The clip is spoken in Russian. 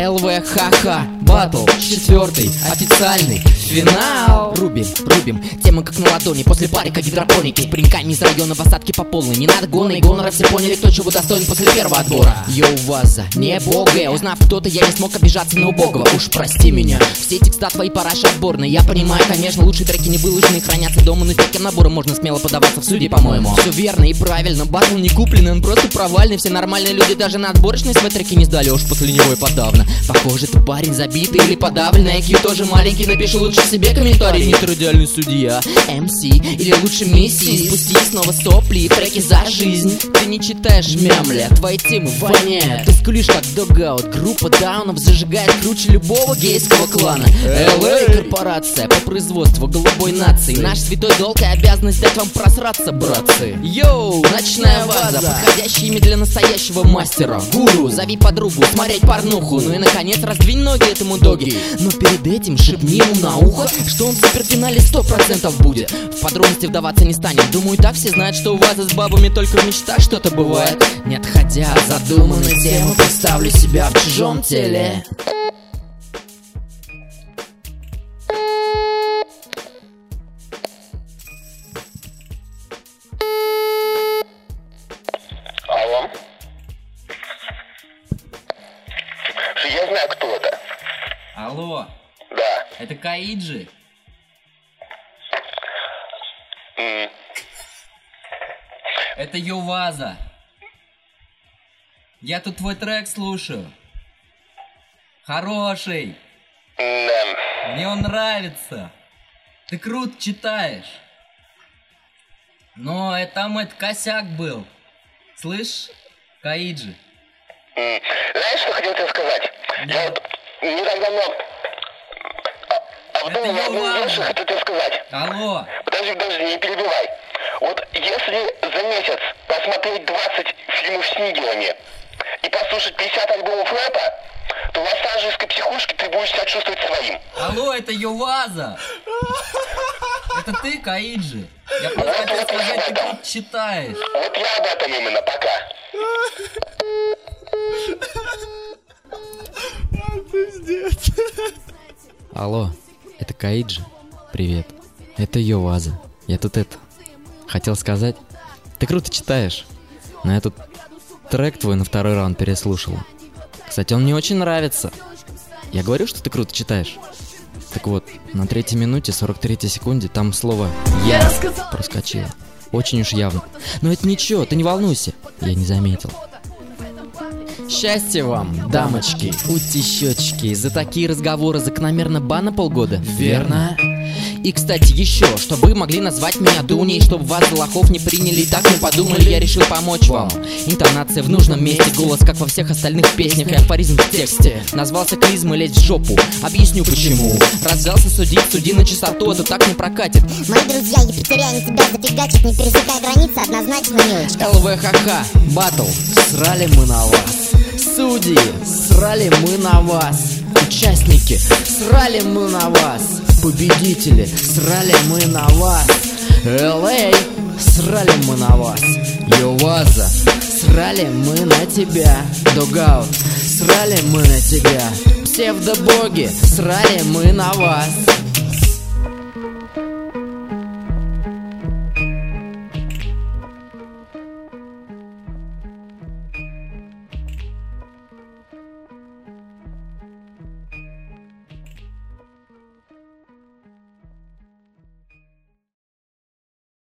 ЛВХХ Батл 4, официальный финал. Рубим, тема как на ладони. После парика гидропоники с пареньками из района в осадке по полной. Не надо гона и гонора, все поняли, кто чего достоин после первого отбора. Йоу, Ваза, не бога. Узнав кто-то, я не смог обижаться на убогого. Уж прости меня, все текста твои параши отборные. Я понимаю, конечно, лучшие треки не выложены, хранятся дома, но с таким набором можно смело подаваться в суде, по-моему. Все верно и правильно, батл не купленный, он просто провальный. Все нормальные люди даже на отборочные свои треки не сдали, уж после него и подавно. Похоже, ты парень забитый или подавленный. IQ тоже маленький, напиши лучше себе комментарий. Не идеальный судья, МС или лучше миссии. Спусти снова сопли и треки за жизнь. Ты не читаешь мямля, твои темы воняют. Ты скулишь как догаут, группа даунов зажигает круче любого гейского клана. LA корпорация по производству голубой нации. Наш святой долг и обязанность дать вам просраться, братцы. Йоу, ночная ваза, подходящее имя для настоящего мастера. Гуру, зови подругу, смотреть порнуху. Ну и наконец раздвинь ноги этому доги. Но перед этим шепни ему на ухо, что он в суперфинале 100% будет. В подробности вдаваться не станем. Думаю, так все знают, что у вас с бабами только в мечтах что-то бывает. Не отходя от задуманной темы, представлю себя в чужом теле. Алло? Я знаю, кто это. Алло, Да. это Каиджи? Это Йоваза. Я тут твой трек слушаю. Хороший. Да. Мне он нравится. Ты круто читаешь. Но там это косяк был. Слышь, Каиджи? Знаешь, что хотел тебе сказать? Я вот не так давно... Это Йоваза. Хотел тебе сказать. Алло. Подожди, не перебивай. Вот если за месяц посмотреть 20 фильмов с нигерами и послушать 50 альбомов рэпа, то в лос-анджелесской психушке ты будешь себя чувствовать своим. Алло, это Йоваза. Это ты, Каиджи? Я просто хотел сказать, ты тут читаешь. Вот я об этом именно, пока. Алло, это Каиджи? Привет. Это Йоваза. Я тут хотел сказать, ты круто читаешь, но я тут трек твой на второй раунд переслушал. Кстати, он мне очень нравится. Я говорю, что ты круто читаешь. Так вот, на 3-й минуте 43-й секунде там слово «я» проскочило. Очень уж явно. Но это ничего, ты не волнуйся. Я не заметил. Счастья вам, дамочки, утти щечки. За такие разговоры закономерно бан на полгода. Верно? И, кстати, еще, чтобы вы могли назвать меня Дуней, чтобы вас за лохов не приняли и так не подумали, я решил помочь вам. Интонация в нужном месте, голос, как во всех остальных песнях, и афоризм в тексте. Назвался клизмой лезть в жопу, объясню почему. Развязался судить, суди на чистоту, это так не прокатит. Мои друзья, епицеряне тебя зафигачат, не пересекая границы, однозначно не очень. ЛВХХ, батл, срали мы на вас. Судьи, срали мы на вас. Участники, срали мы на вас. Победители, срали мы на вас. LA, срали мы на вас. Йоваза, срали мы на тебя. Догаут, срали мы на тебя. Псевдобоги, срали мы на вас.